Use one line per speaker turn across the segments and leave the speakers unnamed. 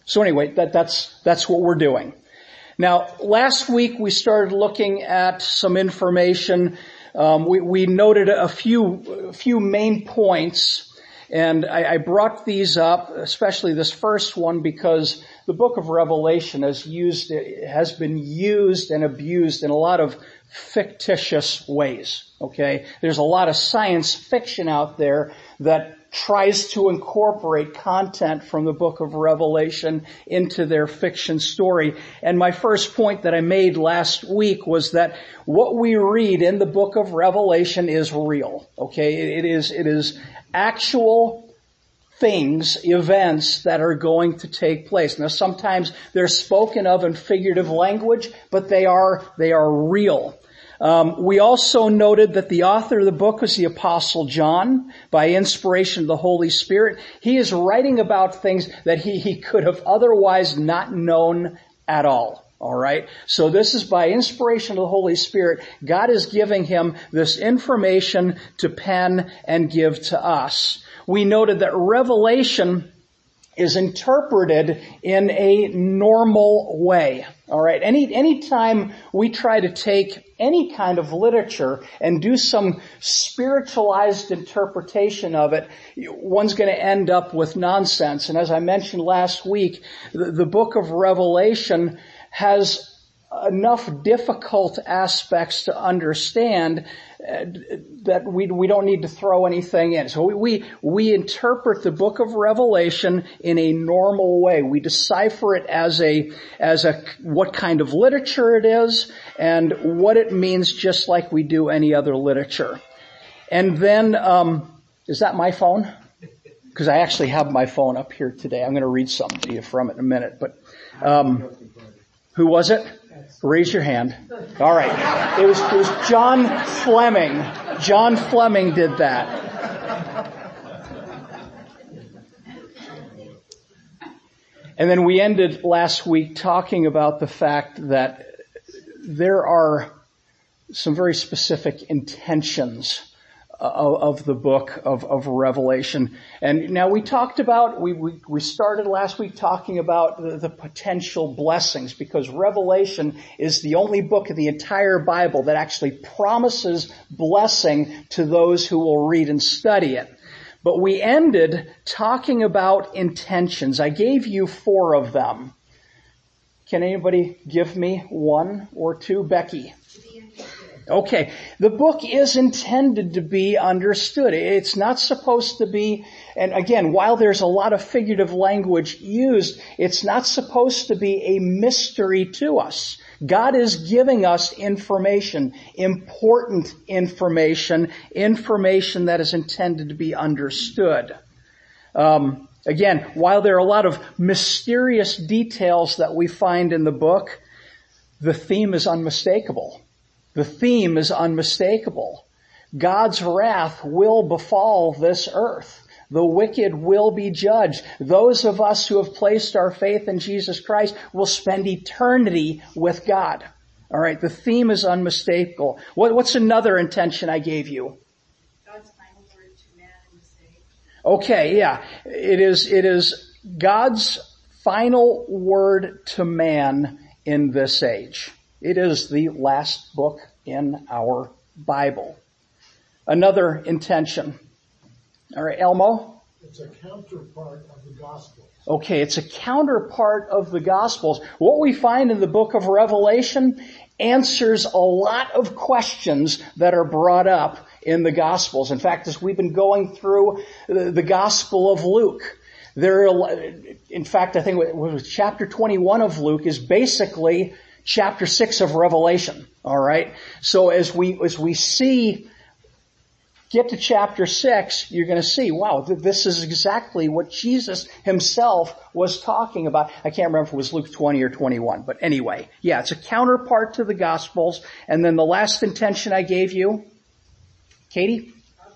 So anyway, that's what we're doing. Now, last week we started looking at some information. We noted a few main points. And I brought these up, especially this first one, because the book of Revelation has been used and abused in a lot of fictitious ways. Okay? There's a lot of science fiction out there that tries to incorporate content from the book of Revelation into their fiction story. And my first point that I made last week was that what we read in the book of Revelation is real. Okay? It is actual things, events that are going to take place. Now sometimes they're spoken of in figurative language, but they are real. We also noted that the author of the book was the Apostle John, by inspiration of the Holy Spirit. He is writing about things that he could have otherwise not known at all. All right. So this is by inspiration of the Holy Spirit. God is giving him this information to pen and give to us. We noted that Revelation is interpreted in a normal way. All right. Anytime we try to take any kind of literature and do some spiritualized interpretation of it, one's going to end up with nonsense. And as I mentioned last week, the book of Revelation has enough difficult aspects to understand that we don't need to throw anything in. So we interpret the book of Revelation in a normal way. We decipher it as a what kind of literature it is and what it means, just like we do any other literature. And then is that my phone? Because I actually have my phone up here today. I'm going to read something to you from it in a minute. But who was it? Raise your hand. All right. It was John Fleming. John Fleming did that. And then we ended last week talking about the fact that there are some very specific intentions of the book of Revelation. And now we talked about, we started last week talking about the potential blessings, because Revelation is the only book of the entire Bible that actually promises blessing to those who will read and study it. But we ended talking about intentions. I gave you 4 of them. Can anybody give me 1 or 2? Becky? Okay, the book is intended to be understood. It's not supposed to be, and again, while there's a lot of figurative language used, it's not supposed to be a mystery to us. God is giving us information, important information that is intended to be understood. Again, while there are a lot of mysterious details that we find in the book, the theme is unmistakable. The theme is unmistakable. God's wrath will befall this earth. The wicked will be judged. Those of us who have placed our faith in Jesus Christ will spend eternity with God. All right, the theme is unmistakable. What's another intention I gave you?
God's final word to man in this age.
Okay, yeah. It is God's final word to man in this age. It is the last book in our Bible. Another intention. All right, Elmo?
It's a counterpart of the Gospels.
Okay, it's a counterpart of the Gospels. What we find in the book of Revelation answers a lot of questions that are brought up in the Gospels. In fact, as we've been going through the Gospel of Luke, in fact, I think it was chapter 21 of Luke is basically chapter 6 of Revelation. All right. So as we get to chapter 6, you're going to see, wow, this is exactly what Jesus himself was talking about. I can't remember if it was Luke 20 or 21, but anyway, yeah, it's a counterpart to the Gospels. And then the last intention I gave you, Katie?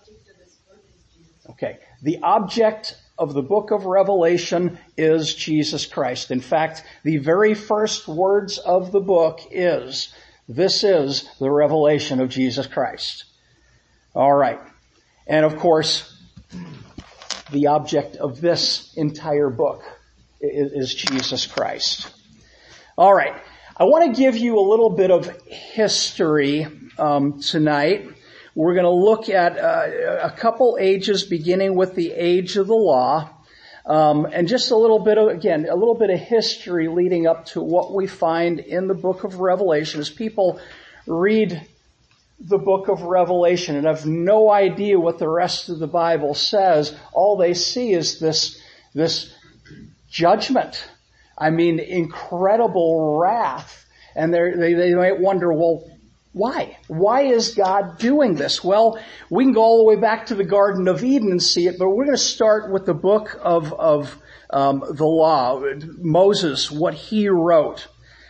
Okay. The object of the book of Revelation is Jesus Christ. In fact, the very first words of the book is, this is the revelation of Jesus Christ. All right. And of course, the object of this entire book is Jesus Christ. All right. I want to give you a little bit of history tonight. We're going to look at a couple ages, beginning with the age of the law, and just a little bit of history leading up to what we find in the book of Revelation. As people read the book of Revelation and have no idea what the rest of the Bible says, all they see is this judgment. I mean, incredible wrath. And they might wonder, well, why? Why is God doing this? Well, we can go all the way back to the Garden of Eden and see it, but we're going to start with the book of the law, Moses, what he wrote.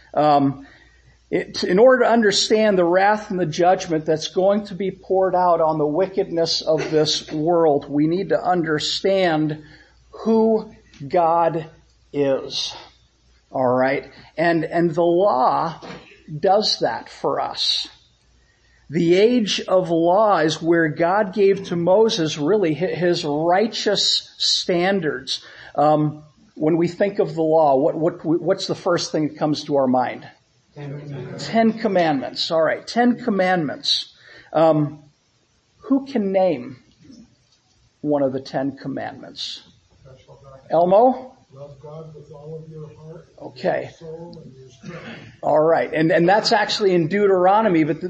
In order to understand the wrath and the judgment that's going to be poured out on the wickedness of this world, we need to understand who God is. All right? And the law does that for us. The age of law is where God gave to Moses really his righteous standards. When we think of the law, what's the first thing that comes to our mind? 10 Commandments. All right, 10 Commandments. Who can name one of the 10 Commandments? Elmo?
Love God with all of your heart,
okay.
your soul, and your strength.
All right, and that's actually in Deuteronomy. But the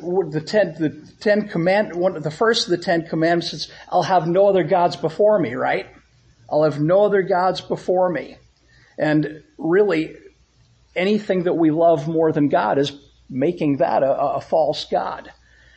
first of the 10 Commandments is, "I'll have no other gods before me." Right? I'll have no other gods before me. And really, anything that we love more than God is making that a false god.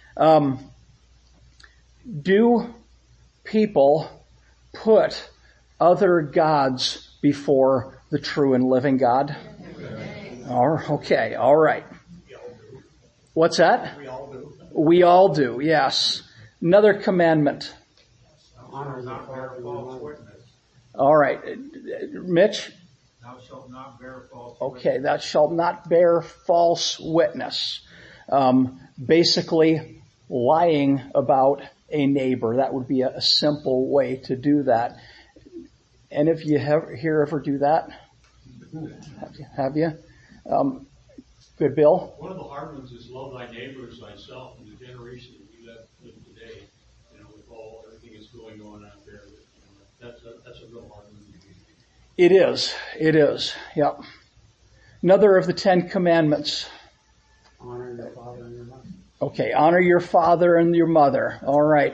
Do people put other gods before the true and living God? Okay, all right. What's that? We all do, yes. Another commandment.
Honor not bear false witness.
All right. Mitch?
Thou shalt not bear false witness.
Okay, thou shalt not bear false witness. Basically, lying about a neighbor. That would be a simple way to do that. And if you ever do that? Have you? Good, Bill?
One of the hard ones is love thy neighbor as thyself. In the generation that we live today, with everything that's going on out there, that's a real hard one.
It is. Yep. Another of the 10 Commandments.
Honor your father and your mother.
Okay, honor your father and your mother. All right.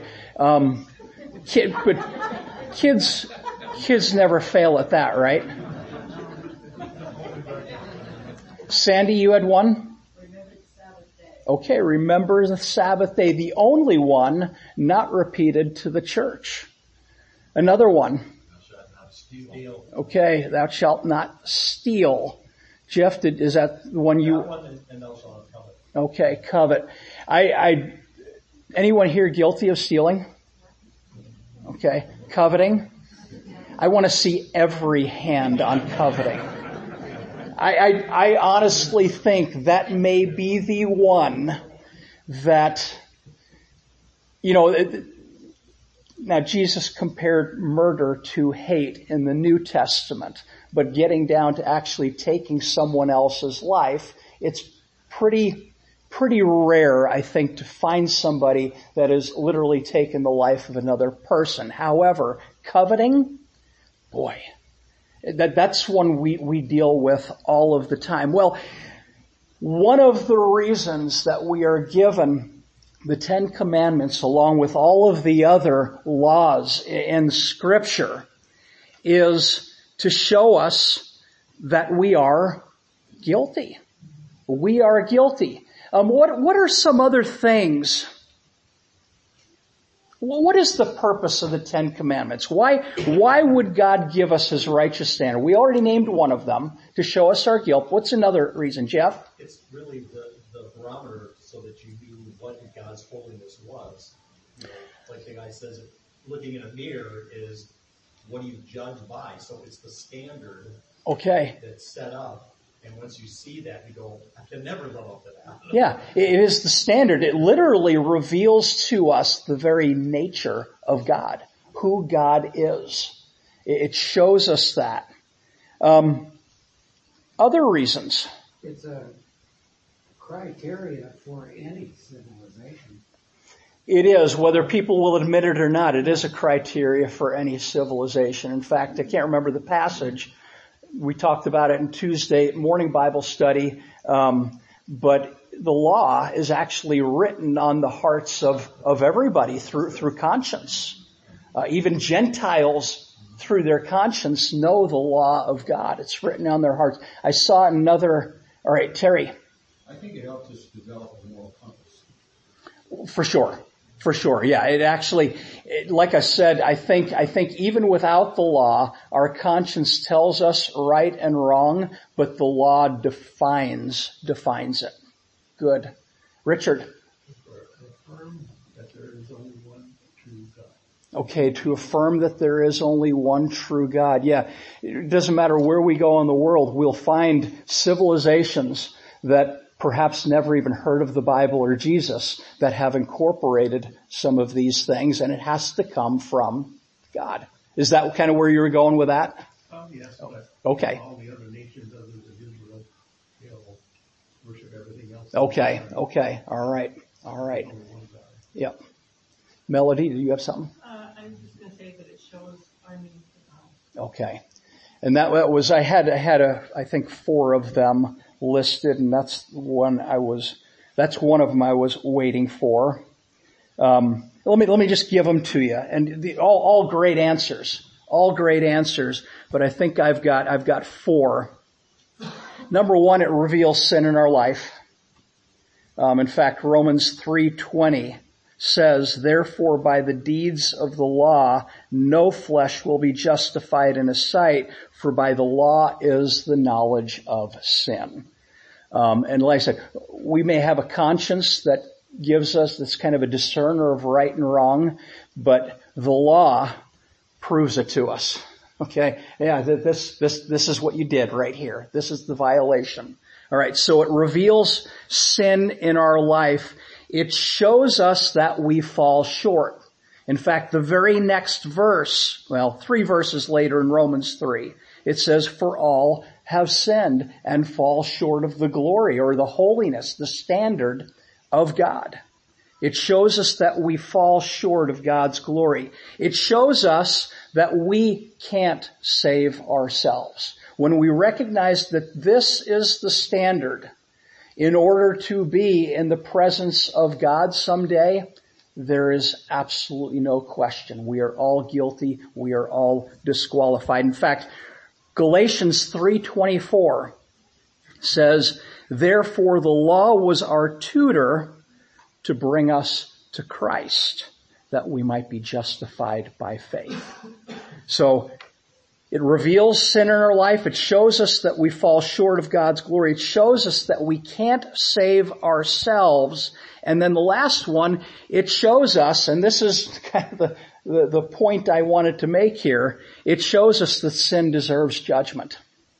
Kids never fail at that, right? Sandy, you had one?
Remember the Sabbath day.
Okay, remember the Sabbath day, the only one not repeated to the church. Another one.
Thou shalt not steal.
Okay, thou shalt not steal. Jeff, is that the one you...
That one, and thou shalt not covet.
Okay, covet. Anyone here guilty of stealing? Okay, coveting. I want to see every hand on coveting. I honestly think that may be the one that, now Jesus compared murder to hate in the New Testament, but getting down to actually taking someone else's life, it's pretty rare, I think, to find somebody that has literally taken the life of another person. However, coveting, boy, that's one we deal with all of the time. Well, one of the reasons that we are given the 10 Commandments along with all of the other laws in Scripture is to show us that we are guilty. We are guilty. What are some other things? What is the purpose of the 10 Commandments? Why would God give us His righteous standard? We already named one of them, to show us our guilt. What's another reason, Jeff?
It's really the barometer so that you knew what God's holiness was. Like the guy says, looking in a mirror is what do you judge by? So it's the standard that's set up. And once you see that, you go, I can never live up to that.
Yeah, it is the standard. It literally reveals to us the very nature of God, who God is. It shows us that. Other reasons.
It's a criteria for any civilization.
It is, whether people will admit it or not. It is a criteria for any civilization. In fact, I can't remember the passage. We talked about it in Tuesday morning Bible study. But the law is actually written on the hearts of everybody through conscience. Even Gentiles, through their conscience, know the law of God. It's written on their hearts. I saw another. All right, Terry.
I think it helps us develop a moral compass.
For sure. Yeah, it actually, like I said, I think even without the law, our conscience tells us right and wrong, but the law defines it. Good. Richard.
Affirm that there is only one true God.
Okay, to affirm that there is only one true God. Yeah, it doesn't matter where we go in the world, we'll find civilizations that perhaps never even heard of the Bible or Jesus that have incorporated some of these things, and it has to come from God. Is that kind of where you were going with that?
Yes.
Okay.
All the other nations other than Israel, worship everything else.
Okay. All right.
Only one God.
Yep. Melody, do you have something?
I was just going to say that it shows our need for God.
Okay. And that was, I had I think 4 of them listed, and that's one of them I was waiting for. Let me just give them to you. And all great answers, but I think I've got 4. Number 1, it reveals sin in our life. In fact, Romans 3:20 says, therefore by the deeds of the law, no flesh will be justified in his sight, for by the law is the knowledge of sin. And like I said, we may have a conscience that gives us this kind of a discerner of right and wrong, but the law proves it to us. Okay? Yeah, this is what you did right here. This is the violation. All right, so it reveals sin in our life. It shows us that we fall short. In fact, the very next verse, 3 verses later in Romans 3, it says, for all have sinned and fall short of the glory or the holiness, the standard of God. It shows us that we fall short of God's glory. It shows us that we can't save ourselves. When we recognize that this is the standard, in order to be in the presence of God someday, there is absolutely no question. We are all guilty. We are all disqualified. In fact, Galatians 3:24 says, therefore the law was our tutor to bring us to Christ, that we might be justified by faith. So, it reveals sin in our life. It shows us that we fall short of God's glory. It shows us that we can't save ourselves. And then the last one, it shows us, and this is kind of the point I wanted to make here, it shows us that sin deserves judgment.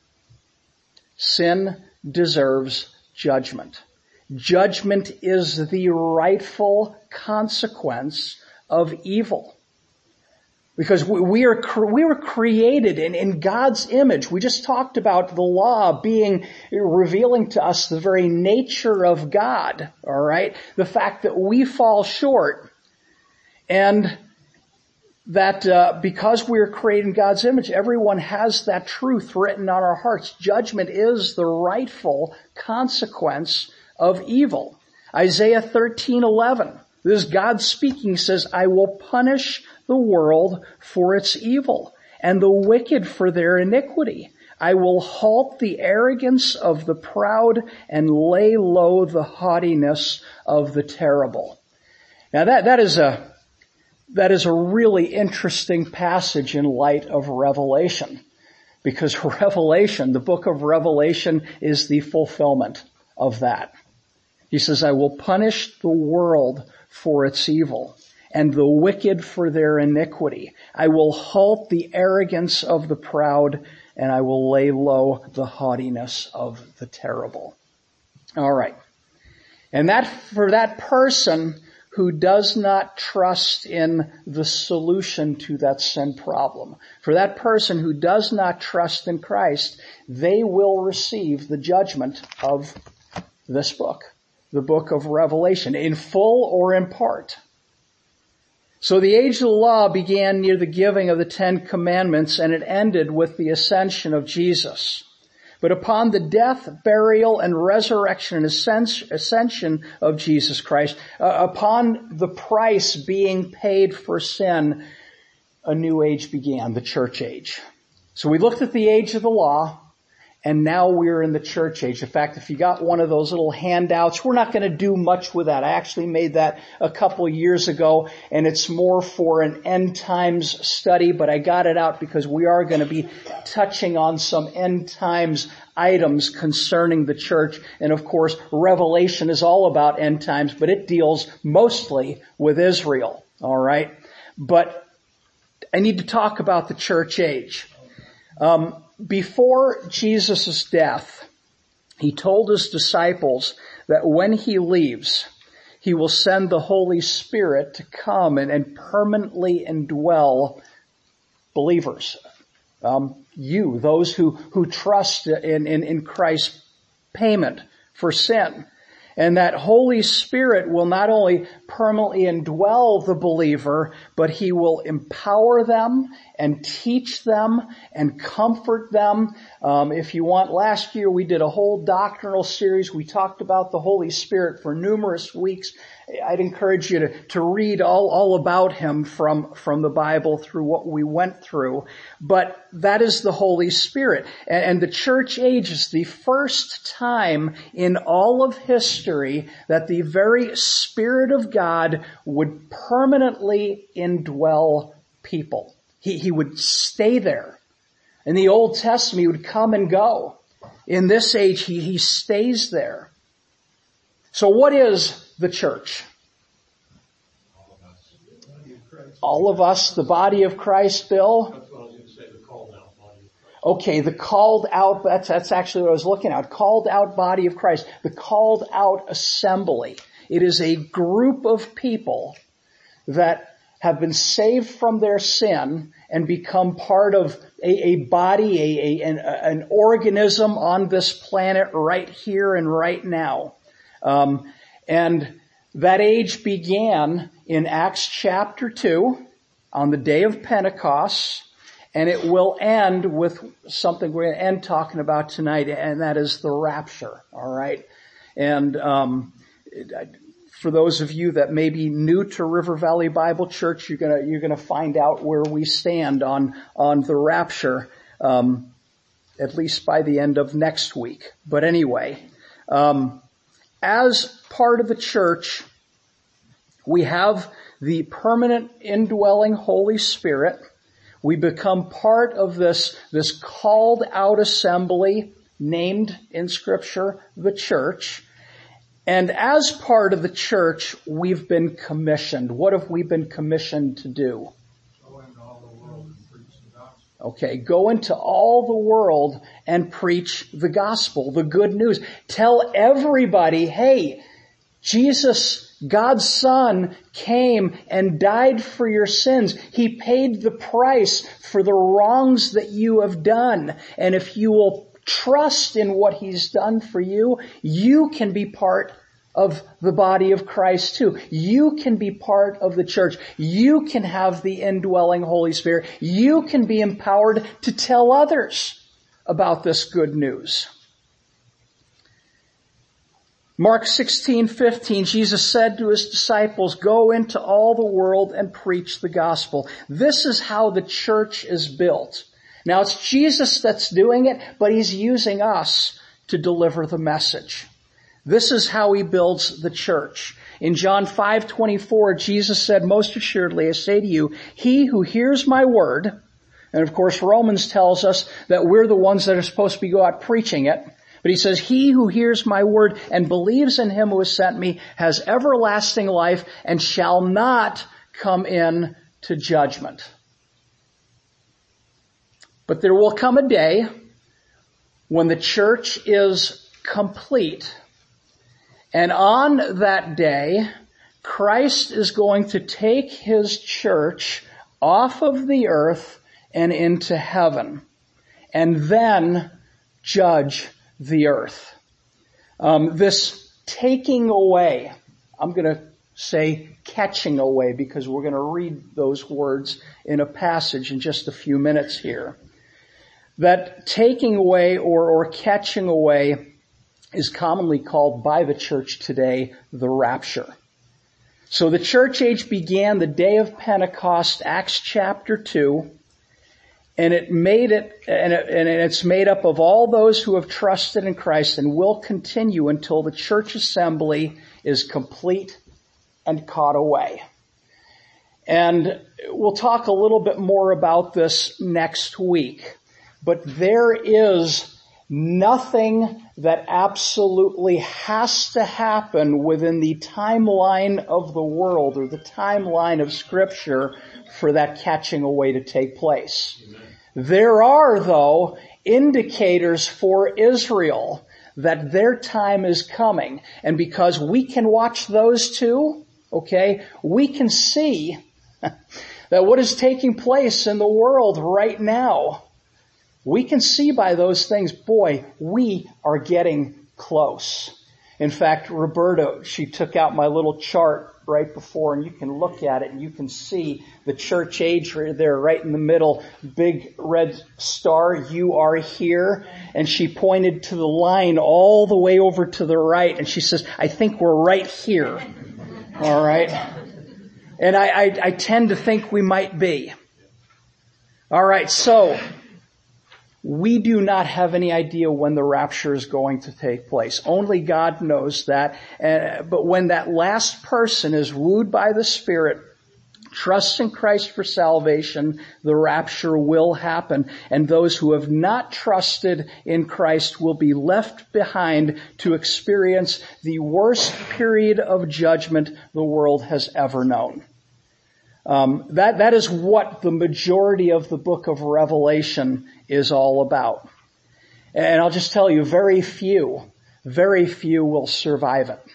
Sin deserves judgment. Judgment is the rightful consequence of evil. Because we were created in God's image. We just talked about the law revealing to us the very nature of God. All right? The fact that we fall short, and that because we are created in God's image, everyone has that truth written on our hearts. Judgment is the rightful consequence of evil. Isaiah 13:11. This is God speaking. Says, I will punish the world for its evil and the wicked for their iniquity. I will halt the arrogance of the proud and lay low the haughtiness of the terrible. Now that is a really interesting passage in light of Revelation, because Revelation, the book of Revelation, is the fulfillment of that. He says, I will punish the world for its evil and the wicked for their iniquity. I will halt the arrogance of the proud, and I will lay low the haughtiness of the terrible. All right. And that, for that person who does not trust in the solution to that sin problem. For that person who does not trust in Christ, they will receive the judgment of this book, the book of Revelation, in full or in part. So the age of the law began near the giving of the 10 Commandments, and it ended with the ascension of Jesus. But upon the death, burial, and resurrection and ascension of Jesus Christ, upon the price being paid for sin, a new age began, the church age. So we looked at the age of the law, and now we're in the church age. In fact, if you got one of those little handouts, we're not going to do much with that. I actually made that a couple years ago, and it's more for an end times study, but I got it out because we are going to be touching on some end times items concerning the church. And of course, Revelation is all about end times, but it deals mostly with Israel. All right. But I need to talk about the church age. Before Jesus' death, he told his disciples that when he leaves, he will send the Holy Spirit to come and permanently indwell believers. Those who trust in Christ's payment for sin. And that Holy Spirit will not only permanently indwell the believer, but he will empower them and teach them and comfort them. If you want, last year we did a whole doctrinal series. We talked about the Holy Spirit for numerous weeks. I'd encourage you to read all about him from the Bible through what we went through. But that is the Holy Spirit. And the church age is the first time in all of history that the very Spirit of God would permanently indwell people. He would stay there. In the Old Testament, he would come and go. In this age, he stays there. So what is the church? All of us, the body of Christ, Bill?
That's what I was going to say, the called out body of Christ.
Okay, the called out, that's actually what I was looking at. Called out body of Christ. The called out assembly. It is a group of people that have been saved from their sin and become part of a body, an organism on this planet right here and right now. And that age began in Acts chapter 2 on the day of Pentecost, and it will end with something we're going to end talking about tonight, and that is the rapture. All right. And for those of you that may be new to River Valley Bible Church, you're gonna find out where we stand on the rapture, at least by the end of next week. But anyway, as part of the church, we have the permanent indwelling Holy Spirit. We become part of this called out assembly named in Scripture the church. And as part of the church, we've been commissioned. What have we been commissioned to do?
Go into all the world and preach the gospel.
Okay, go into all the world and preach the gospel, the good news. Tell everybody, hey, Jesus, God's Son, came and died for your sins. He paid the price for the wrongs that you have done. And if you will trust in what He's done for you, you can be part of the body of Christ too. You can be part of the church. You can have the indwelling Holy Spirit. You can be empowered to tell others about this good news. Mark 16:15, Jesus said to His disciples, go into all the world and preach the gospel. This is how the church is built. Now it's Jesus that's doing it, but He's using us to deliver the message. This is how He builds the church. In John 5:24, Jesus said, most assuredly, I say to you, he who hears my word, and of course Romans tells us that we're the ones that are supposed to go out preaching it, but He says, he who hears my word and believes in Him who has sent me has everlasting life and shall not come in to judgment. But there will come a day when the church is complete. And on that day, Christ is going to take his church off of the earth and into heaven, and then judge the earth. This taking away, I'm going to say catching away, because we're going to read those words in a passage in just a few minutes here. That taking away or catching away is commonly called by the church today the rapture. So the church age began the day of Pentecost, Acts chapter 2, and it's made up of all those who have trusted in Christ and will continue until the church assembly is complete and caught away. And we'll talk a little bit more about this next week. But there is nothing that absolutely has to happen within the timeline of the world or the timeline of Scripture for that catching away to take place. Amen. There are, though, indicators for Israel that their time is coming. And because we can watch those too, okay, we can see that what is taking place in the world right now, we can see by those things, boy, we are getting close. In fact, Roberta, she took out my little chart right before, and you can look at it and you can see the church age right there, right in the middle, big red star, you are here. And she pointed to the line all the way over to the right, and she says, I think we're right here. All right? And I tend to think we might be. All right, so we do not have any idea when the rapture is going to take place. Only God knows that. But when that last person is wooed by the Spirit, trusts in Christ for salvation, the rapture will happen. And those who have not trusted in Christ will be left behind to experience the worst period of judgment the world has ever known. That is what the majority of the book of Revelation is all about. And I'll just tell you, very few will survive it.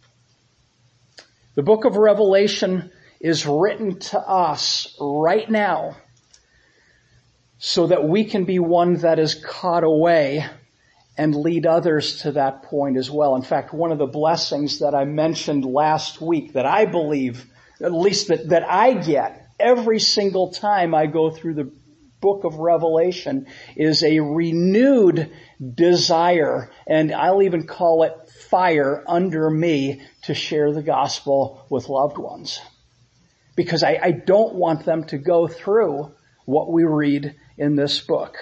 The book of Revelation is written to us right now so that we can be one that is caught away and lead others to that point as well. In fact, one of the blessings that I mentioned last week that I believe, at least that I get every single time I go through the book of Revelation, is a renewed desire, and I'll even call it fire under me, to share the gospel with loved ones. Because I don't want them to go through what we read in this book.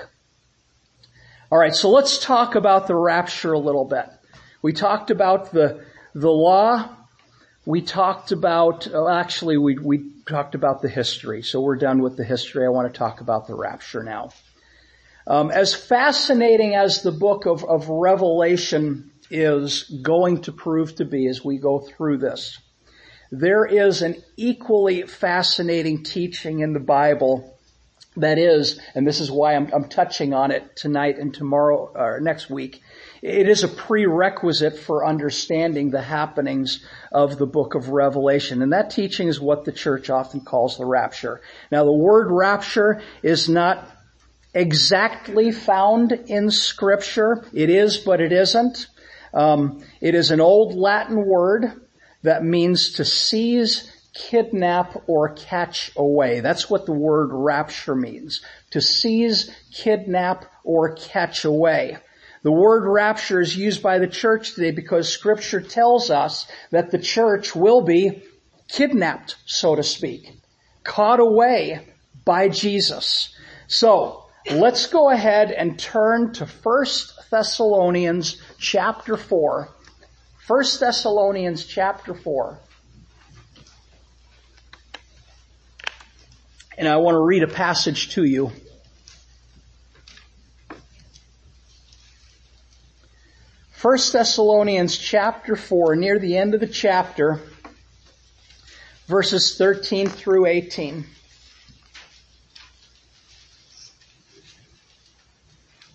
All right, so let's talk about the rapture a little bit. We talked about the law. We talked about, we talked about the history. So we're done with the history. I want to talk about the rapture now. As fascinating as the book of Revelation is going to prove to be as we go through this, there is an equally fascinating teaching in the Bible that is, and this is why I'm touching on it tonight and tomorrow, or next week, it is a prerequisite for understanding the happenings of the book of Revelation. And that teaching is what the church often calls the rapture. Now, the word rapture is not exactly found in Scripture. It is, but it isn't. It is an old Latin word that means to seize, kidnap, or catch away. That's what the word rapture means. To seize, kidnap, or catch away. The word rapture is used by the church today because Scripture tells us that the church will be kidnapped, so to speak, caught away by Jesus. So, let's go ahead and turn to 1 Thessalonians chapter 4. 1 Thessalonians chapter 4. And I want to read a passage to you. 1 Thessalonians chapter 4, near the end of the chapter, verses 13 through 18.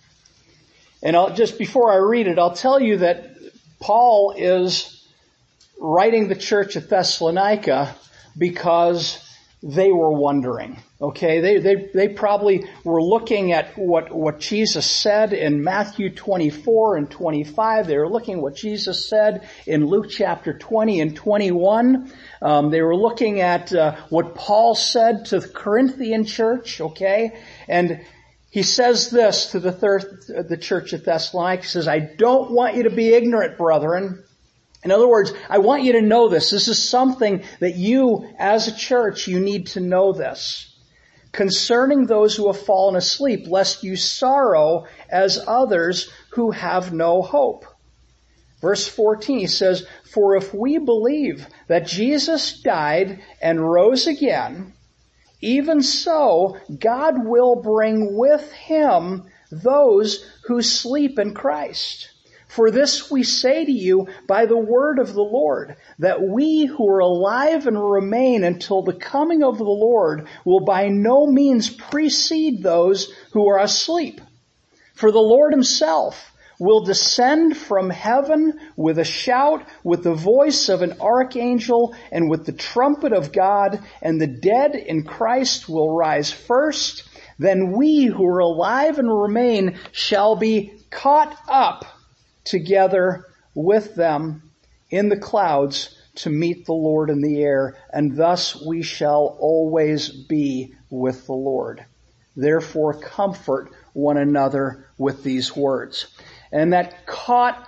And just before I read it, I'll tell you that Paul is writing the church at Thessalonica because they were wondering. Okay, they probably were looking at what Jesus said in Matthew 24 and 25. They were looking at what Jesus said in Luke chapter 20 and 21. They were looking at what Paul said to the Corinthian church. Okay, and he says this to the church at Thessalonica. He says, "I don't want you to be ignorant, brethren." In other words, I want you to know this. This is something that you, as a church, you need to know this. Concerning those who have fallen asleep, lest you sorrow as others who have no hope. Verse 14, he says, "For if we believe that Jesus died and rose again, even so God will bring with him those who sleep in Christ. For this we say to you by the word of the Lord, that we who are alive and remain until the coming of the Lord will by no means precede those who are asleep. For the Lord himself will descend from heaven with a shout, with the voice of an archangel, and with the trumpet of God, and the dead in Christ will rise first. Then we who are alive and remain shall be caught up together with them in the clouds to meet the Lord in the air, and thus we shall always be with the Lord. Therefore comfort one another with these words." And that caught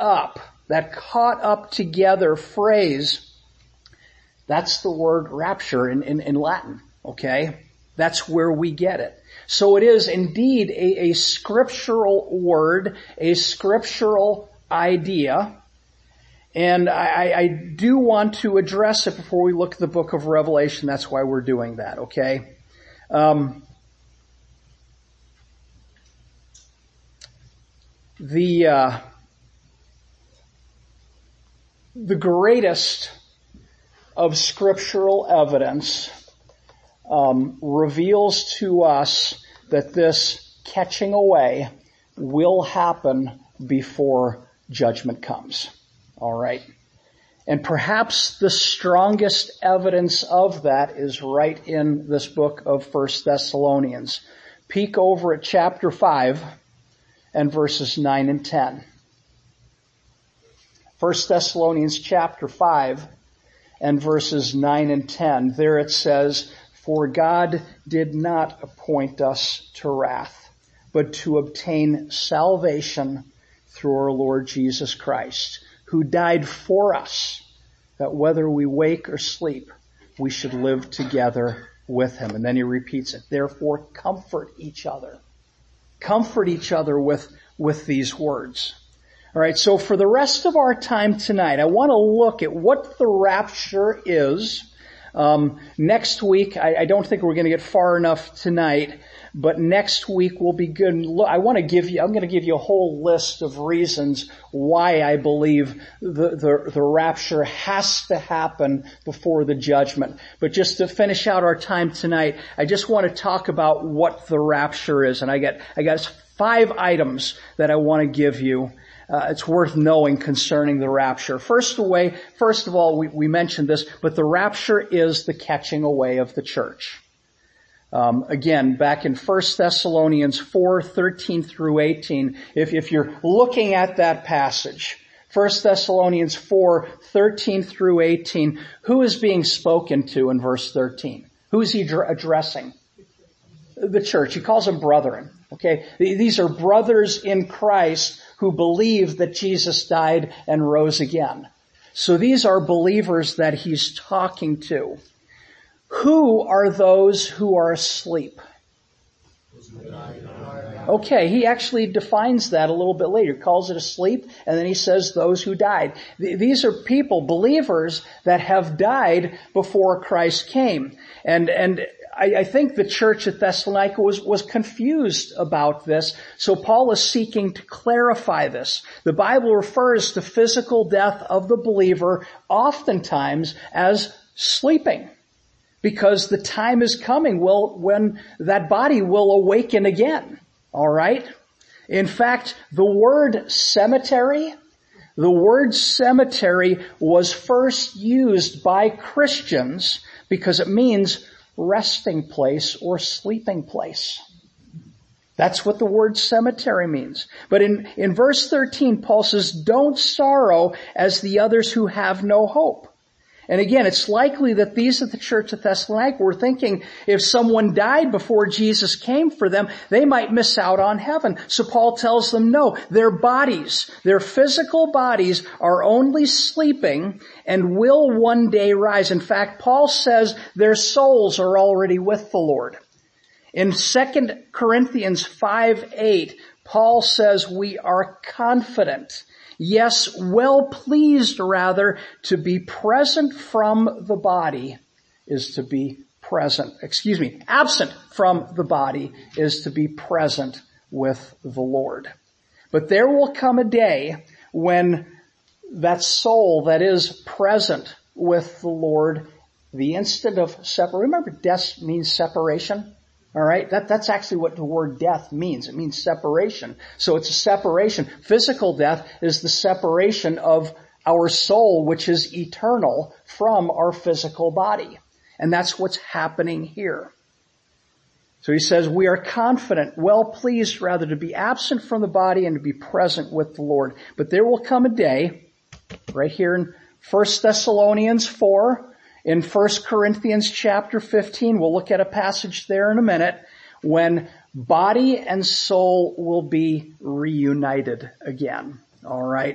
up together phrase, that's the word rapture in Latin, okay? That's where we get it. So it is indeed a scriptural word, a scriptural idea. And I do want to address it before we look at the book of Revelation. That's why we're doing that, okay? The greatest of scriptural evidence reveals to us that this catching away will happen before judgment comes. All right? And perhaps the strongest evidence of that is right in this book of 1 Thessalonians. Peek over at chapter 5 and verses 9 and 10. 1 Thessalonians chapter 5 and verses 9 and 10. There it says, "For God did not appoint us to wrath, but to obtain salvation through our Lord Jesus Christ, who died for us, that whether we wake or sleep, we should live together with him." And then he repeats it. "Therefore comfort each other." Comfort each other with these words. All right, so for the rest of our time tonight, I want to look at what the rapture is. Next week, I don't think we're going to get far enough tonight, but next week will be good. I'm going to give you a whole list of reasons why I believe the rapture has to happen before the judgment. But just to finish out our time tonight, I just want to talk about what the rapture is. And I got 5 items that I want to give you. It's worth knowing concerning the rapture. First of all, we mentioned this, but the rapture is the catching away of the church. Again, back in 1 Thessalonians 4:13 through 18, if you're looking at that passage, 1 Thessalonians 4:13 through 18, who is being spoken to in verse 13? Who is he addressing? The church. He calls them brethren. Okay, these are brothers in Christ who believe that Jesus died and rose again. So these are believers that he's talking to. Who are those who are asleep? Okay, he actually defines that a little bit later. He calls it asleep, and then he says those who died. These are people, believers, that have died before Christ came. And I think the church at Thessalonica was confused about this, so Paul is seeking to clarify this. The Bible refers to physical death of the believer oftentimes as sleeping, because the time is coming when that body will awaken again. All right? In fact, the word cemetery The word cemetery was first used by Christians because it means resting place or sleeping place. That's what the word cemetery means. But in verse 13, Paul says, don't sorrow as the others who have no hope. And again, it's likely that these at the church of Thessalonica were thinking if someone died before Jesus came for them, they might miss out on heaven. So Paul tells them, no, their bodies, their physical bodies are only sleeping and will one day rise. In fact, Paul says their souls are already with the Lord. In 2 Corinthians 5:8, Paul says we are confident. Yes, well pleased rather, to be present from the body is to be absent from the body is to be present with the Lord. But there will come a day when that soul that is present with the Lord, the instant of separation, remember death means separation? All right, that's actually what the word death means. It means separation. So it's a separation. Physical death is the separation of our soul, which is eternal, from our physical body. And that's what's happening here. So he says, we are confident, well pleased rather, to be absent from the body and to be present with the Lord. But there will come a day, right here in 1 Thessalonians 4, in 1 Corinthians chapter 15, we'll look at a passage there in a minute, when body and soul will be reunited again. All right.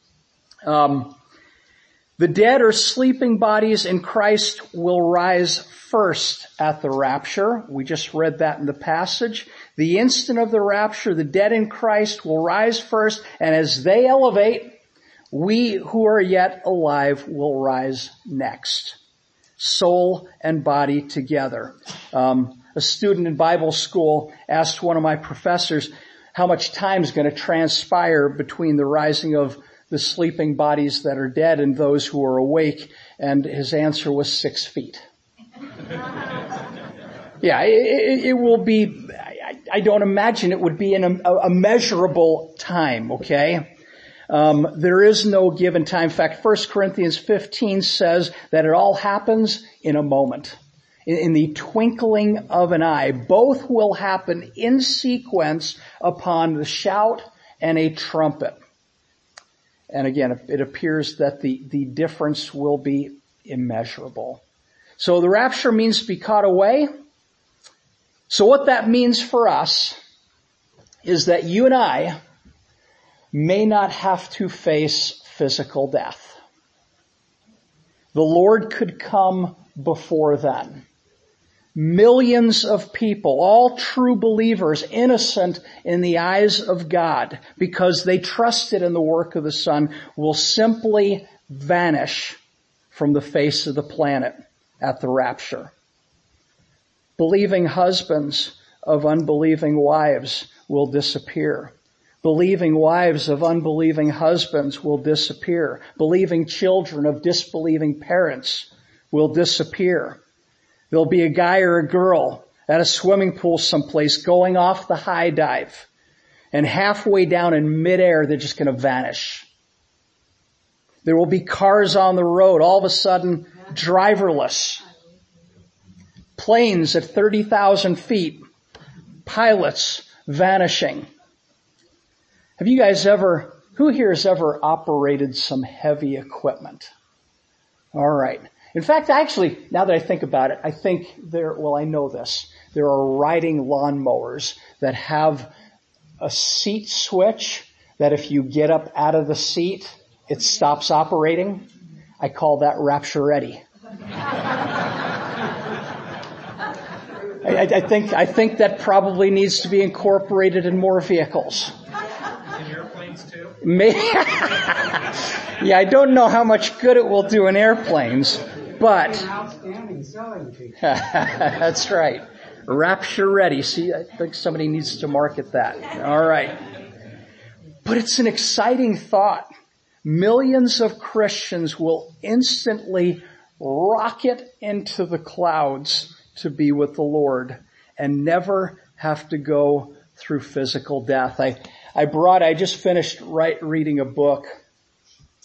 The dead or sleeping bodies in Christ will rise first at the rapture. We just read that in the passage. The instant of the rapture, the dead in Christ will rise first, and as they elevate, we who are yet alive will rise next. Soul and body together. A student in Bible school asked one of my professors how much time is going to transpire between the rising of the sleeping bodies that are dead and those who are awake, and his answer was 6 feet. Yeah, it will be, I don't imagine it would be in a measurable time, okay? There is no given time. In fact, 1 Corinthians 15 says that it all happens in a moment. In the twinkling of an eye. Both will happen in sequence upon the shout and a trumpet. And again, it appears that the difference will be immeasurable. So the rapture means to be caught away. So what that means for us is that you and I may not have to face physical death. The Lord could come before then. Millions of people, all true believers, innocent in the eyes of God, because they trusted in the work of the Son, will simply vanish from the face of the planet at the rapture. Believing husbands of unbelieving wives will disappear. Believing wives of unbelieving husbands will disappear. Believing children of disbelieving parents will disappear. There'll be a guy or a girl at a swimming pool someplace going off the high dive, and halfway down in midair, they're just going to vanish. There will be cars on the road, all of a sudden driverless. Planes at 30,000 feet, pilots vanishing. Have you guys who here has ever operated some heavy equipment? All right. In fact, actually, now that I think about it, I think I know this. There are riding lawnmowers that have a seat switch that if you get up out of the seat, it stops operating. I call that rapture ready. I think that probably needs to be incorporated in more vehicles. Yeah, I don't know how much good it will do in airplanes, but that's right. Rapture ready. See, I think somebody needs to market that. All right. But it's an exciting thought. Millions of Christians will instantly rocket into the clouds to be with the Lord and never have to go through physical death. I just finished reading a book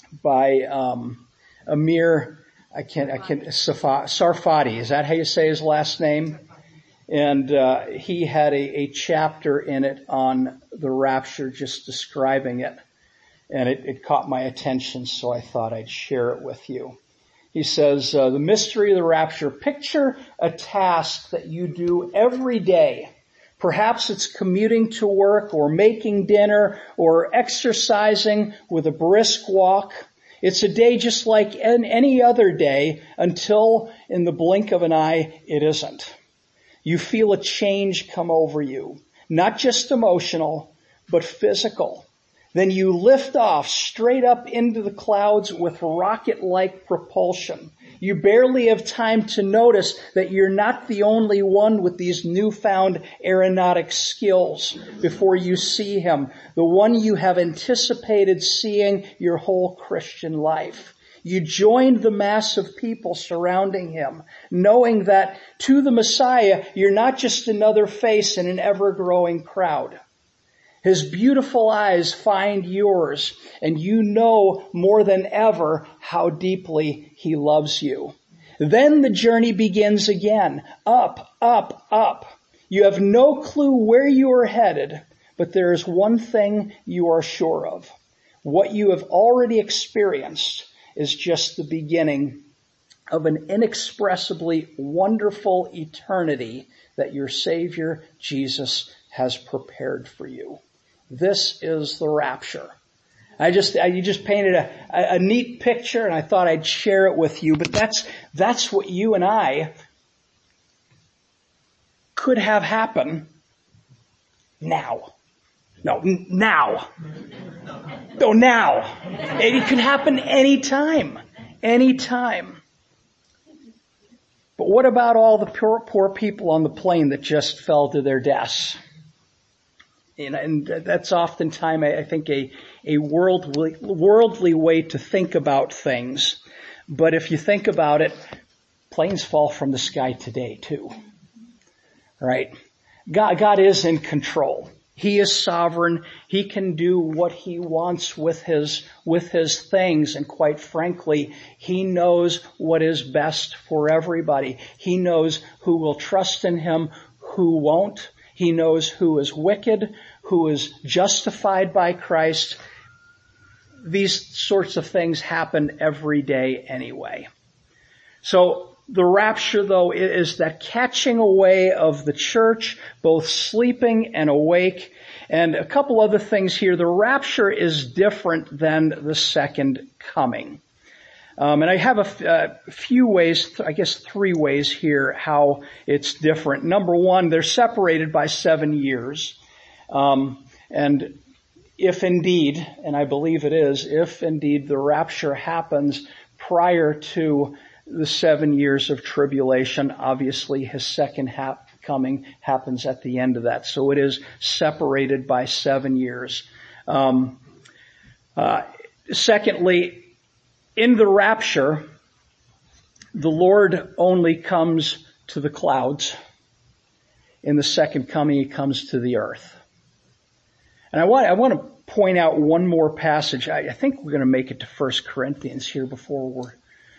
by Amir Sarfati. Is that how you say his last name? And he had a chapter in it on the rapture, just describing it. And it caught my attention, so I thought I'd share it with you. He says, the mystery of the rapture. Picture a task that you do every day. Perhaps it's commuting to work or making dinner or exercising with a brisk walk. It's a day just like any other day until in the blink of an eye it isn't. You feel a change come over you, not just emotional, but physical. Then you lift off straight up into the clouds with rocket-like propulsion. You barely have time to notice that you're not the only one with these newfound aeronautic skills before you see him, the one you have anticipated seeing your whole Christian life. You joined the mass of people surrounding him, knowing that to the Messiah, you're not just another face in an ever-growing crowd. His beautiful eyes find yours, and you know more than ever how deeply he loves you. Then the journey begins again, up, up, up. You have no clue where you are headed, but there is one thing you are sure of. What you have already experienced is just the beginning of an inexpressibly wonderful eternity that your Savior Jesus has prepared for you. This is the rapture. You just painted a neat picture, and I thought I'd share it with you, but that's what you and I could have happen now. No, now. No, now. It could happen anytime. Anytime. But what about all the poor people on the plane that just fell to their deaths? And that's oftentimes, I think, a worldly way to think about things. But if you think about it, planes fall from the sky today too. Right? God is in control. He is sovereign. He can do what he wants with his things. And quite frankly, he knows what is best for everybody. He knows who will trust in him, who won't. He knows who is wicked, who is justified by Christ. These sorts of things happen every day anyway. So the rapture, though, is that catching away of the church, both sleeping and awake. And a couple other things here. The rapture is different than the second coming. And I have a few ways, I guess 3 ways here how it's different. Number one, they're separated by 7 years. And if indeed, and I believe it is, if indeed the rapture happens prior to the 7 years of tribulation, obviously his second coming happens at the end of that. So it is separated by 7 years. Secondly, in the rapture, the Lord only comes to the clouds. In the second coming, he comes to the earth. And I want to point out one more passage. I think we're going to make it to 1 Corinthians here before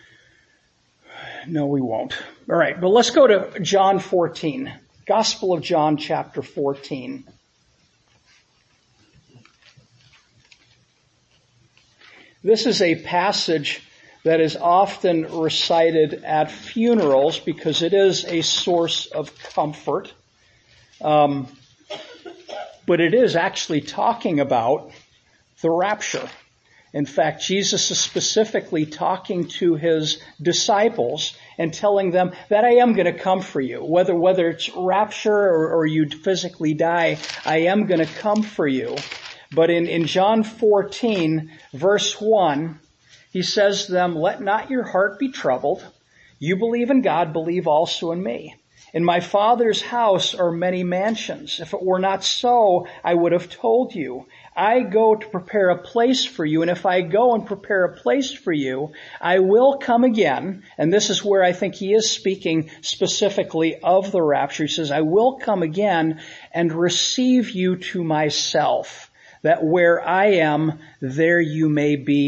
no, we won't. All right, but let's go to John 14. Gospel of John, chapter 14. This is a passage that is often recited at funerals because it is a source of comfort. But it is actually talking about the rapture. In fact, Jesus is specifically talking to his disciples and telling them that I am going to come for you. Whether it's rapture or you physically die, I am going to come for you. But in John 14, verse 1, he says to them, let not your heart be troubled. You believe in God, believe also in me. In my Father's house are many mansions. If it were not so, I would have told you. I go to prepare a place for you, and if I go and prepare a place for you, I will come again. And this is where I think he is speaking specifically of the rapture. He says, I will come again and receive you to myself, that where I am, there you may be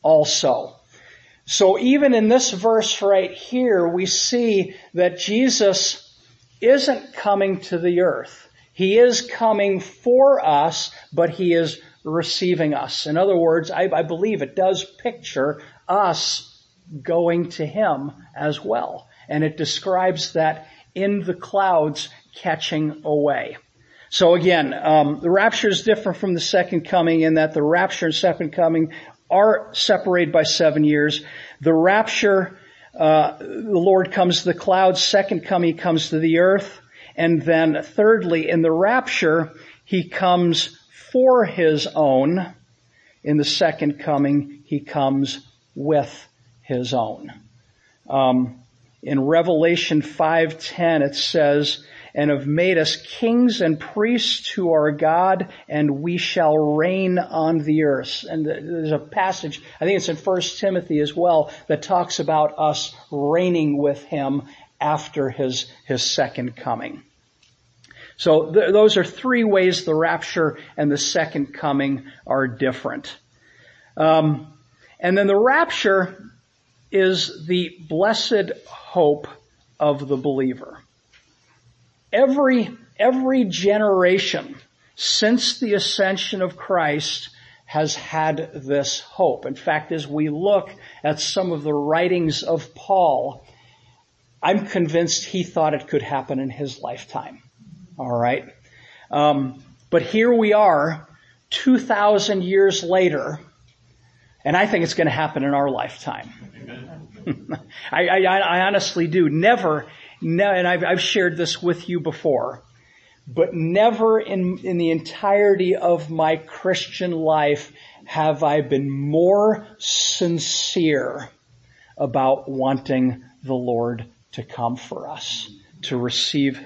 also. So even in this verse right here, we see that Jesus isn't coming to the earth. He is coming for us, but he is receiving us. In other words, I believe it does picture us going to him as well. And it describes that in the clouds catching away. So again, the rapture is different from the second coming in that the rapture and second coming are separated by 7 years. The rapture, the Lord comes to the clouds. Second coming, he comes to the earth. And then thirdly, in the rapture, he comes for his own. In the second coming, he comes with his own. In Revelation 5:10, it says, "And have made us kings and priests to our God, and we shall reign on the earth." And there's a passage, I think it's in 1 Timothy as well, that talks about us reigning with him after his second coming. So those are three ways the rapture and the second coming are different. And then the rapture is the blessed hope of the believer. Every generation since the ascension of Christ has had this hope. In fact, as we look at some of the writings of Paul, I'm convinced he thought it could happen in his lifetime. All right. But here we are 2,000 years later, and I think it's going to happen in our lifetime. I honestly do. And I've shared this with you before, but never in the entirety of my Christian life have I been more sincere about wanting the Lord to come for us, to receive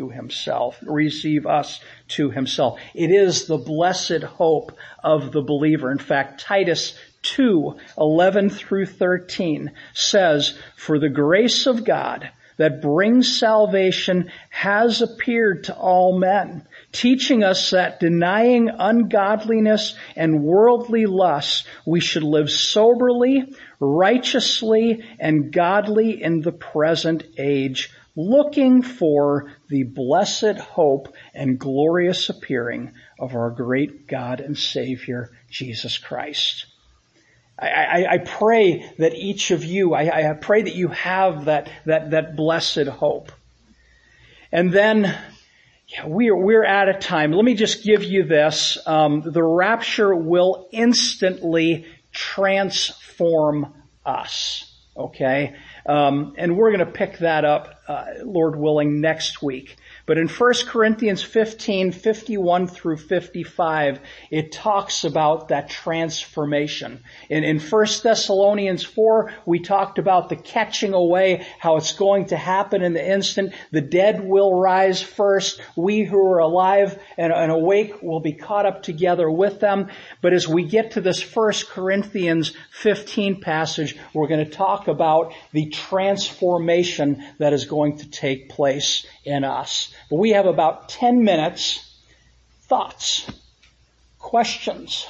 us to himself. It is the blessed hope of the believer. In fact, Titus 2:11 through 13 says, "For the grace of God that brings salvation has appeared to all men, teaching us that denying ungodliness and worldly lusts, we should live soberly, righteously, and godly in the present age, looking for the blessed hope and glorious appearing of our great God and Savior, Jesus Christ." I pray that each of you, I pray that you have that blessed hope. And then, we're out of time. Let me just give you this. The rapture will instantly transform us. Okay? And we're going to pick that up, Lord willing, next week. But in 1 Corinthians 15:51 through 55, it talks about that transformation. In 1 Thessalonians 4, we talked about the catching away, how it's going to happen in the instant. The dead will rise first. We who are alive and awake will be caught up together with them. But as we get to this 1 Corinthians 15 passage, we're going to talk about the transformation that is going to take place in us. But we have about 10 minutes. Thoughts? Questions?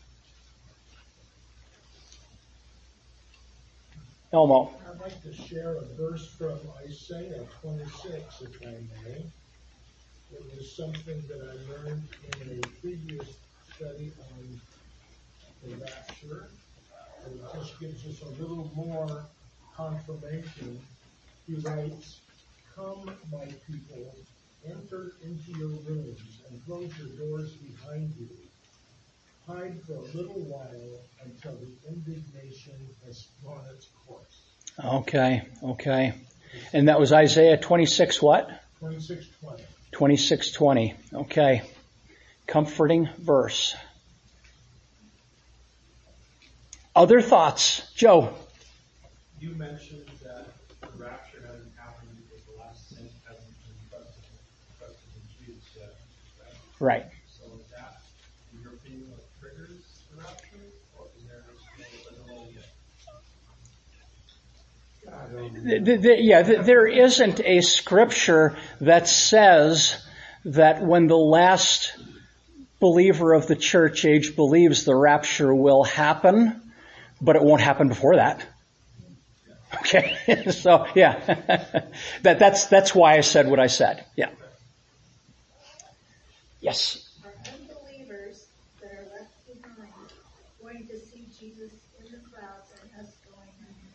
Elmo.
I'd like to share a verse from Isaiah 26, if I may. It was something that I learned in a previous study on the rapture. And it just gives us a little more confirmation. He writes, "Come, my people, enter into your rooms and close your doors behind you. Hide for a little while until the indignation has run its course."
Okay. And that was Isaiah 26 what?
26:20.
26:20. Okay. Comforting verse. Other thoughts? Joe.
You mentioned that the rapture hasn't happened because the last saint hasn't been trusted in Jesus yet.
Right.
So is that, in your opinion, what triggers the rapture? Or is there no role yet?
There isn't a scripture that says that when the last believer of the church age believes the rapture will happen, but it won't happen before that. Okay. So yeah, that's why I said what I said. Yeah. Yes.
Are unbelievers that are left behind going to see Jesus in the clouds and us going?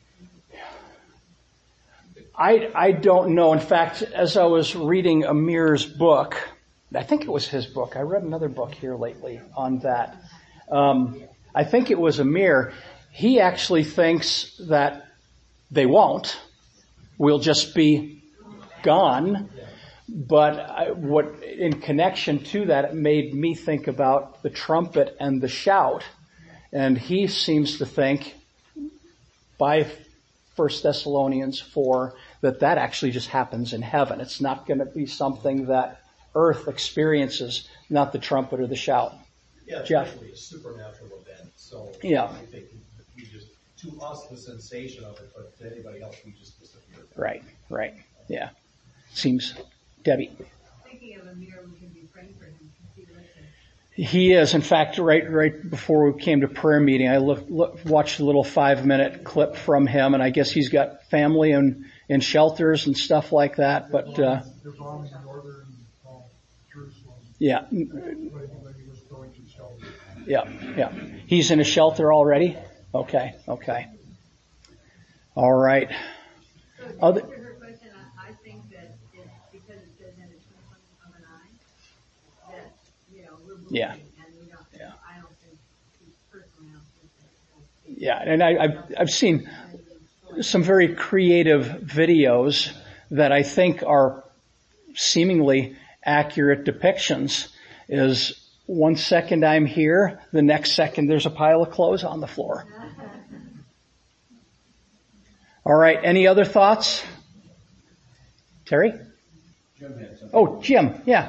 I don't know. In fact, as I was reading Amir's book, I think it was his book. I read another book here lately on that. I think it was Amir. He actually thinks that they won't. We'll just be gone. But what, in connection to that, it made me think about the trumpet and the shout. And he seems to think, by 1 Thessalonians 4, that actually just happens in heaven. It's not going to be something that earth experiences, not the trumpet or the shout.
Yeah, it's
Jeff.
actually a supernatural event. So
Yeah.
I think we just, to us, the sensation of it, but to anybody else, we just disappear.
Right. Yeah. Seems, Debbie.
Thinking of Amir, we can be praying for him. He listens.
He is, in fact, right before we came to prayer meeting, I watched a little 5-minute clip from him, and I guess he's got family in shelters and stuff like that, but,
They're bombing northern Jerusalem.
yeah.
When he was going to shelter.
Yeah. He's in a shelter already? Okay. All right.
So to
Other,
answer her question, I think that it's because it says in the twinkling of an eye, that, we're moving
Yeah.
and we don't,
Yeah.
I don't think, personally, I don't think that.
yeah, and I've seen some very creative videos that I think are seemingly accurate depictions. Is 1 second I'm here, the next second there's a pile of clothes on the floor. All right, any other thoughts? Terry?
Jim had something.
Oh, Jim, yeah.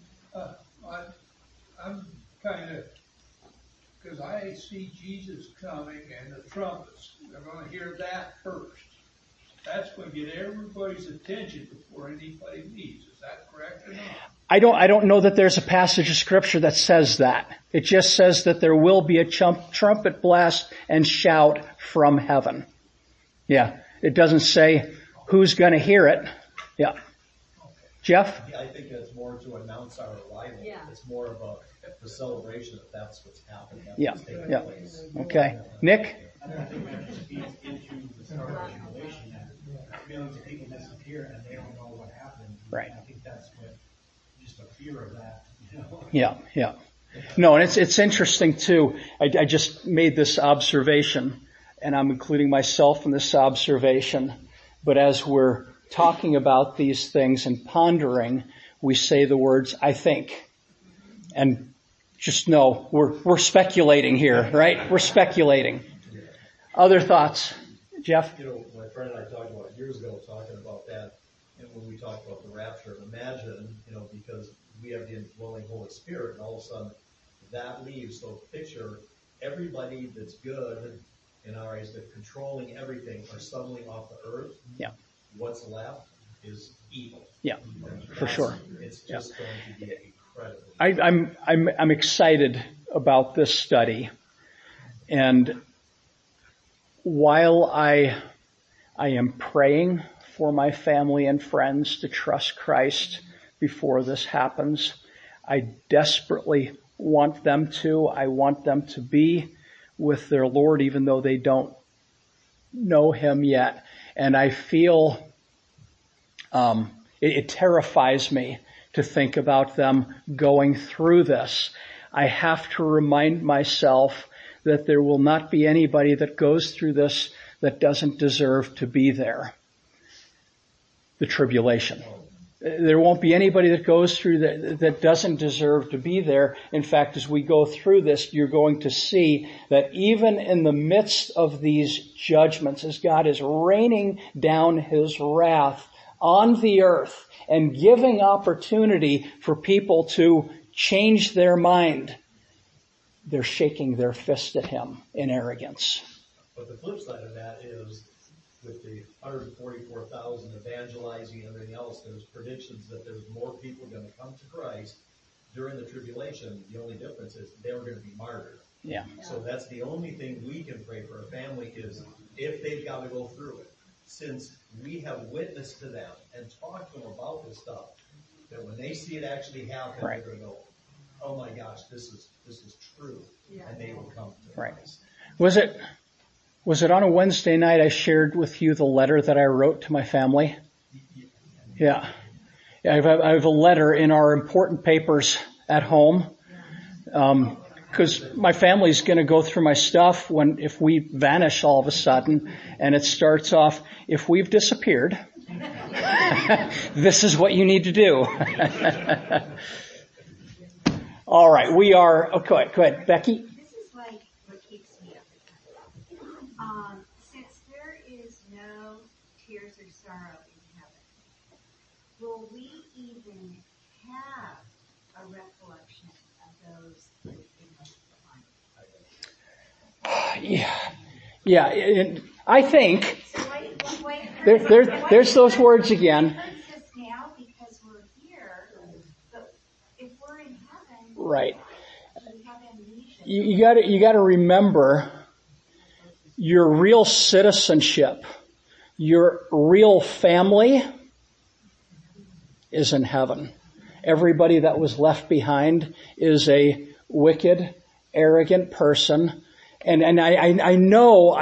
I'm kind of, because I see Jesus coming and the trumpets. They're going to hear that first. That's going to get everybody's attention before anybody leaves. Is that correct or not?
I don't know that there's a passage of scripture that says that. It just says that there will be a trumpet blast and shout from heaven. Yeah. It doesn't say who's going to hear it. Yeah. Jeff?
Yeah, I think it's more to announce our arrival.
Yeah.
It's more of the celebration that that's what's happening. That's
Yeah.
what's taking
Yeah.
place.
Okay. Nick?
I think that just feeds into the start of the tribulation, that millions of people disappear and they don't know what happened.
Right.
I think that's what, just a fear of that,
Yeah. No, and it's interesting too. I just made this observation, and I'm including myself in this observation. But as we're talking about these things and pondering, we say the words, I think. And just know, we're speculating here, right? We're speculating. Other thoughts? Jeff?
My friend and I talked about it years ago, talking about that, and when we talked about the rapture, imagine, because we have the indwelling Holy Spirit, and all of a sudden that leaves. So picture everybody that's good in our eyes, that controlling everything, are suddenly off the earth.
Yeah.
What's left is evil.
Yeah, for sure.
It's just going to be incredible.
I'm excited about this study, and while I am praying for my family and friends to trust Christ before this happens, I desperately want them to. I want them to be with their Lord even though they don't know Him yet. And I feel it terrifies me to think about them going through this. I have to remind myself that there will not be anybody that goes through this that doesn't deserve to be there. The tribulation. There won't be anybody that goes through that doesn't deserve to be there. In fact, as we go through this, you're going to see that even in the midst of these judgments, as God is raining down His wrath on the earth and giving opportunity for people to change their mind, they're shaking their fist at Him in arrogance.
But the flip side of that is, with the 144,000 evangelizing and everything else, there's predictions that there's more people going to come to Christ during the tribulation. The only difference is they're going to be martyred.
Yeah.
So that's the only thing we can pray for a family is if they've got to go through it. Since we have witnessed to them and talked to them about this stuff, that when they see it actually happen,
Right.
they're going to go, oh my gosh, this is true.
Yeah.
And they will come to
Right.
Christ.
Was it on a Wednesday night I shared with you the letter that I wrote to my family? Yeah. I have a letter in our important papers at home. Because my family's going to go through my stuff if we vanish all of a sudden, and it starts off, if we've disappeared, this is what you need to do. All right, we are, go ahead, Becky.
This is like what keeps me up at night. Since there is no tears or sorrow in heaven, will we even have a recollection of those that
Yeah. And I think
So wait,
there's those words again.
It hurts us now because we're here, but if we're in heaven,
Right.
we have amnesia.
You got to remember your real citizenship, your real family is in heaven. Everybody that was left behind is a wicked, arrogant person. And I know,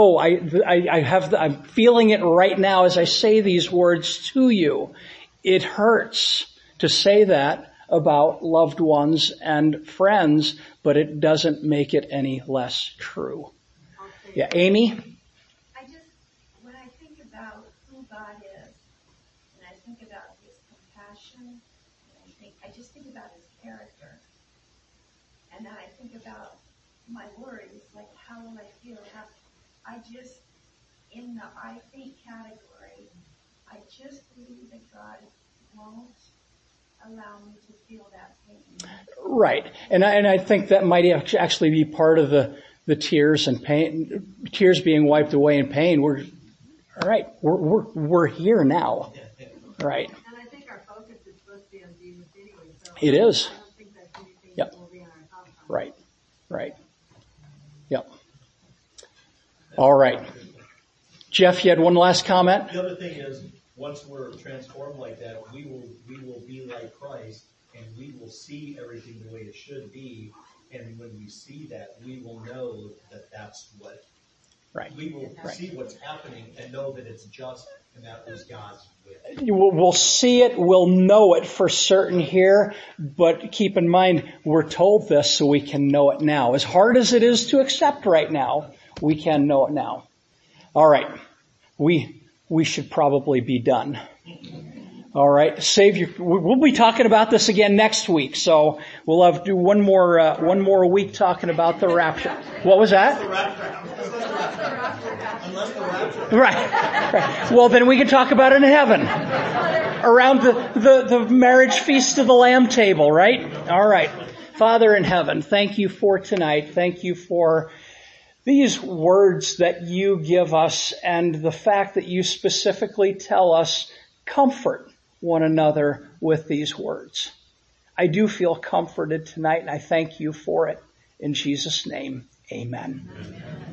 I'm feeling it right now as I say these words to you. It hurts to say that about loved ones and friends, but it doesn't make it any less true. Yeah, Amy?
When I think about who God is, and I think about his compassion, and I just think about his character, and then I think about my worries, like how will I feel? In the I think category, I just believe that God won't allow me to feel that pain.
Right. And I think that might actually be part of the tears and pain, tears being wiped away in pain. We're here now. Right.
And I think our focus is supposed to be on Jesus anyway, so
It is.
I don't think that's anything
Yep.
that will be on our top.
Right. Yep. All right. Jeff, you had one last comment?
The other thing is, once we're transformed like that, we will be like Christ, and we will see everything the way it should be. And when we see that, we will know that that's what.
Right.
We will see what's happening and know that it's just, and that was God's
We'll
will.
see it, we'll know it for certain here, but keep in mind, we're told this so we can know it now. As hard as it is to accept right now, we can know it now. All right. We should probably be done. All right. We'll be talking about this again next week, so we'll have to do one more week talking about the rapture. What was that? Right. Well, then we can talk about it in heaven. Around the marriage feast of the Lamb table, right? All right. Father in heaven, thank you for tonight. Thank you for these words that you give us and the fact that you specifically tell us comfort one another with these words. I do feel comforted tonight and I thank you for it. In Jesus' name, amen.